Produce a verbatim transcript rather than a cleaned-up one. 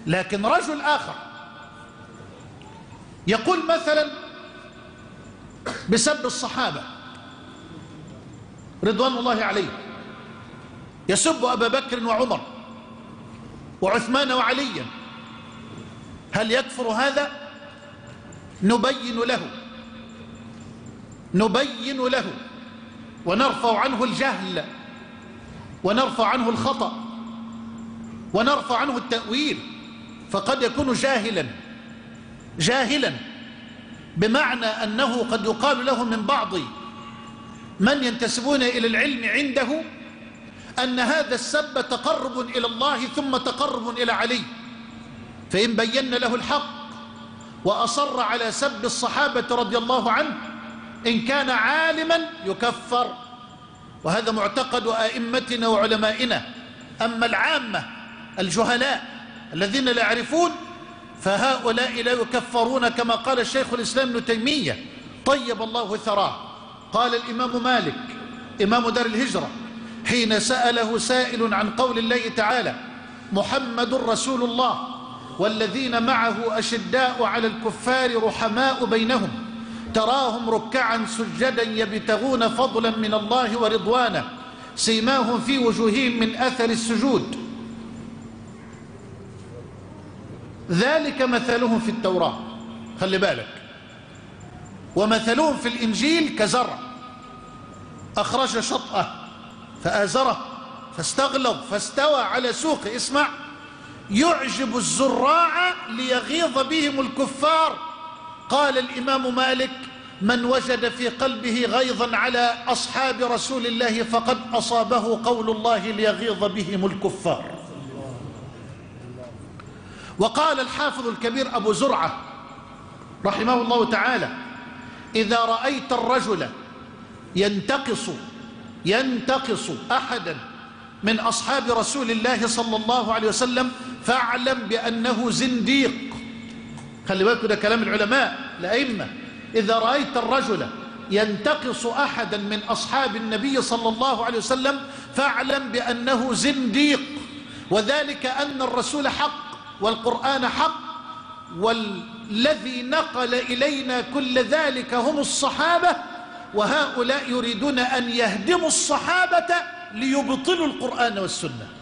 لكن رجل آخر يقول مثلا بسب الصحابة رضوان الله عليه، يسب أبا بكر وعمر وعثمان وعليا، هل يكفر هذا؟ نبين له نبين له ونرفع عنه الجهل ونرفع عنه الخطأ ونرفع عنه التأويل، فقد يكون جاهلا جاهلا بمعنى أنه قد يقال له من بعض من ينتسبون إلى العلم عنده أن هذا السب تقرب إلى الله ثم تقرب إلى علي، فإن بينا له الحق وأصر على سب الصحابة رضي الله عنه إن كان عالما يكفر، وهذا معتقد أئمتنا وعلمائنا. أما العامة الجهلاء الذين لا يعرفون فهؤلاء لا يكفرون، كما قال الشيخ الإسلام ابن تيمية طيب الله ثراه. قال الإمام مالك إمام دار الهجرة حين سأله سائل عن قول الله تعالى محمد رسول الله والذين معه أشداء على الكفار رحماء بينهم تراهم ركعا سجدا يبتغون فضلا من الله ورضوانه سيماهم في وجوههم من أثر السجود، ذلك مثلهم في التوراة، خلي بالك، ومثلهم في الإنجيل كزرع أخرج شطأه فآزره فاستغلظ فاستوى على سوقه، اسمع، يعجب الزراع ليغيظ بهم الكفار. قال الإمام مالك من وجد في قلبه غيظا على أصحاب رسول الله فقد أصابه قول الله ليغيظ بهم الكفار. وقال الحافظ الكبير أبو زرعة رحمه الله تعالى إذا رأيت الرجل ينتقص ينتقص أحدا من أصحاب رسول الله صلى الله عليه وسلم فاعلم بأنه زنديق. خلي بالكم ده كلام العلماء الأئمة. إذا رأيت الرجل ينتقص أحدا من أصحاب النبي صلى الله عليه وسلم فاعلم بأنه زنديق، وذلك أن الرسول حق والقرآن حق، والذي نقل إلينا كل ذلك هم الصحابة، وهؤلاء يريدون أن يهدموا الصحابة ليبطلوا القرآن والسنة.